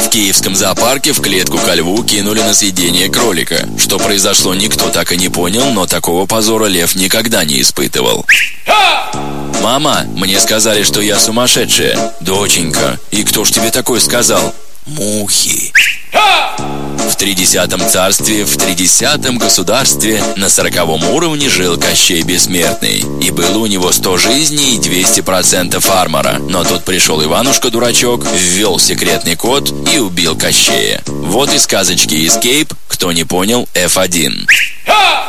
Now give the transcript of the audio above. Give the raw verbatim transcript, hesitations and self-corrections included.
В киевском зоопарке в клетку ко льву кинули на съедение кролика. Что произошло, никто так и не понял, но такого позора лев никогда не испытывал. «Мама, мне сказали, что я сумасшедшая». «Доченька, и кто ж тебе такое сказал?» «Мухи». В тридесятом царстве, в тридесятом государстве на сороковом уровне жил Кощей Бессмертный. И было у него сто жизней и двести процентов армора. Но тут пришел Иванушка-дурачок, ввел секретный код и убил Кощея. Вот и сказочки Escape. Кто не понял, эф один.